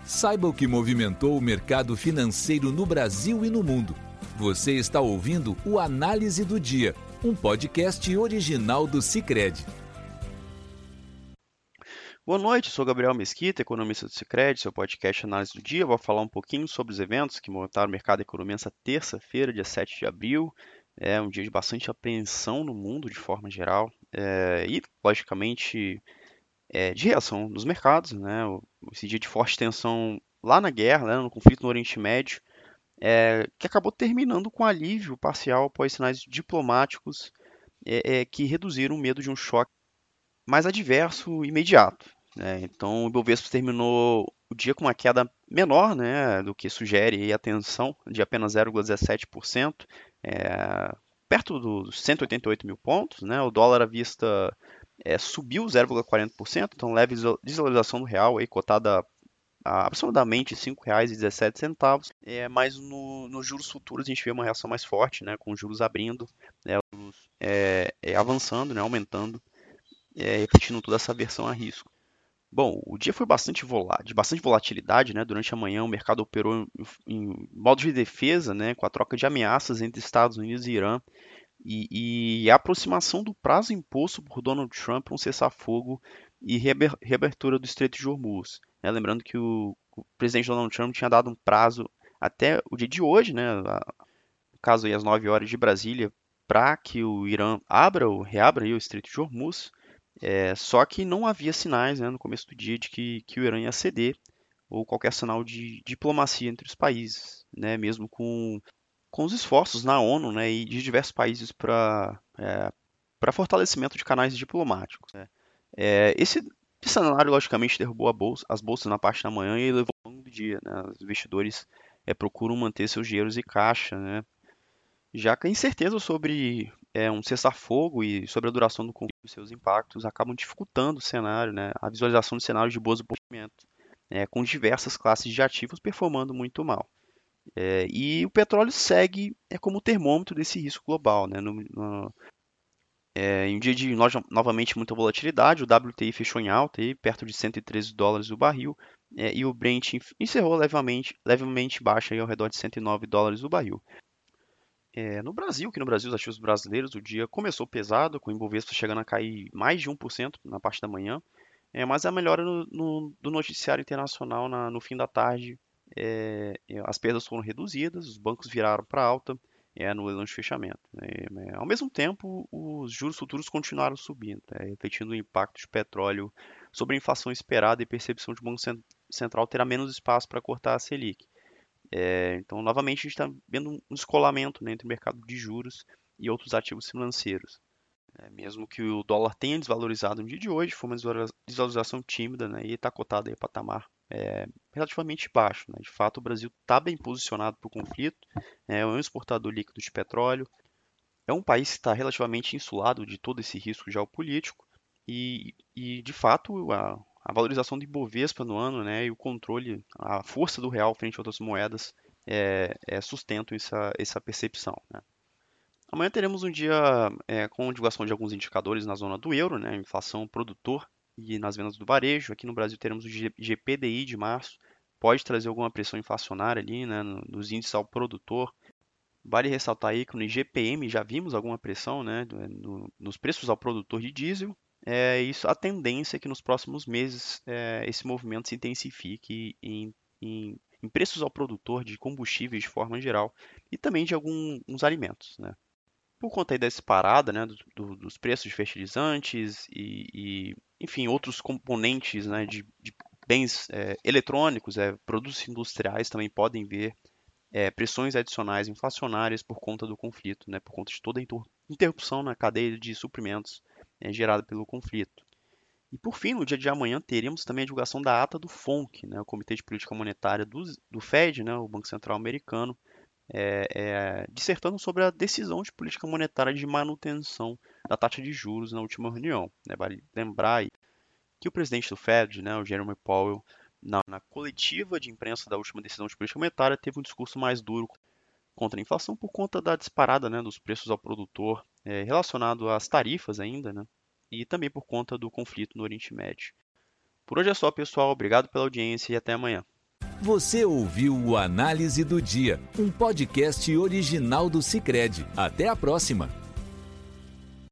Saiba o que movimentou o mercado financeiro no Brasil e no mundo. Você está ouvindo o Análise do Dia, um podcast original do Sicredi. Boa noite, sou Gabriel Mesquita, economista do Sicredi, seu podcast Análise do Dia. Vou falar um pouquinho sobre os eventos que movimentaram o mercado da economia nessa terça-feira, dia 7 de abril. É um dia de bastante apreensão no mundo, de forma geral, e, logicamente, de reação dos mercados, né? Esse dia de forte tensão lá na guerra, né, no conflito no Oriente Médio, que acabou terminando com alívio parcial após sinais diplomáticos que reduziram o medo de um choque mais adverso e imediato, né? Então, o Ibovespa terminou o dia com uma queda menor, né, do que sugere a tensão, de apenas 0,17%, perto dos 188 mil pontos, né? O dólar à vista subiu 0,40%, então leve desvalorização do real, aí, cotada a aproximadamente R$ 5,17, mas nos juros futuros a gente vê uma reação mais forte, né, com os juros abrindo, né, avançando, né, aumentando, repetindo toda essa aversão a risco. Bom, o dia foi de bastante volatilidade, né? Durante a manhã o mercado operou em modo de defesa, né, com a troca de ameaças entre Estados Unidos e Irã e a aproximação do prazo imposto por Donald Trump para um cessar-fogo e reabertura do Estreito de Hormuz, né? Lembrando que o presidente Donald Trump tinha dado um prazo até o dia de hoje, né, no caso aí às 9 horas de Brasília, para que o Irã reabra aí o Estreito de Hormuz. Só que não havia sinais, né, no começo do dia de que o Irã ia ceder ou qualquer sinal de diplomacia entre os países, né, mesmo com os esforços na ONU, né, e de diversos países para fortalecimento de canais diplomáticos, né. Esse cenário, logicamente, derrubou as bolsas na parte da manhã e levou ao longo do dia, né. Os investidores procuram manter seus dinheiros em caixa, né, já que a incerteza sobre um cessar-fogo e sobre a duração do conflito e seus impactos acabam dificultando o cenário, né, a visualização de cenários de boas oportunidades, com diversas classes de ativos performando muito mal. E o petróleo segue como termômetro desse risco global, né? Em um dia de novamente muita volatilidade, o WTI fechou em alta, aí, perto de $113 o barril, e o Brent encerrou levemente baixa, aí, ao redor de $109 o barril. No Brasil, aqui no Brasil, os ativos brasileiros, o dia começou pesado, com o Ibovespa chegando a cair mais de 1% na parte da manhã, mas a melhora do noticiário internacional no fim da tarde, as perdas foram reduzidas, os bancos viraram para alta no leilão de fechamento, né? Ao mesmo tempo, os juros futuros continuaram subindo, refletindo o impacto de petróleo sobre a inflação esperada e percepção de que o Banco Central terá menos espaço para cortar a Selic. Então, novamente, a gente está vendo um descolamento, né, entre o mercado de juros e outros ativos financeiros. Mesmo que o dólar tenha desvalorizado no dia de hoje, foi uma desvalorização tímida, né, e está cotado aí a patamar relativamente baixo, né? De fato, o Brasil está bem posicionado para o conflito, é um exportador líquido de petróleo, é um país que está relativamente insulado de todo esse risco geopolítico e de fato, a valorização do Ibovespa no ano, né, e o controle, a força do real frente a outras moedas sustentam essa percepção, né? Amanhã teremos um dia com divulgação de alguns indicadores na zona do euro, né, inflação produtor e nas vendas do varejo. Aqui no Brasil teremos o GPDI de março, pode trazer alguma pressão inflacionária ali, né, nos índices ao produtor. Vale ressaltar aí que no IGPM já vimos alguma pressão, né, nos preços ao produtor de diesel. A tendência é que nos próximos meses esse movimento se intensifique em preços ao produtor de combustíveis de forma geral e também de alguns alimentos, né? Por conta aí da disparada, né, dos preços de fertilizantes enfim, outros componentes, né, de bens eletrônicos, produtos industriais também podem ver pressões adicionais inflacionárias por conta do conflito, né, por conta de toda a interrupção na cadeia de suprimentos gerada pelo conflito. E por fim, no dia de amanhã, teremos também a divulgação da ata do FONC, né, o Comitê de Política Monetária do Fed, né, o Banco Central Americano, dissertando sobre a decisão de política monetária de manutenção da taxa de juros na última reunião, né. Vale lembrar aí que o presidente do Fed, né, o Jerome Powell, na coletiva de imprensa da última decisão de política monetária, teve um discurso mais duro contra a inflação por conta da disparada, né, dos preços ao produtor, relacionado às tarifas ainda, né, e também por conta do conflito no Oriente Médio. Por hoje é só, pessoal. Obrigado pela audiência e até amanhã. Você ouviu o Análise do Dia, um podcast original do Sicredi. Até a próxima!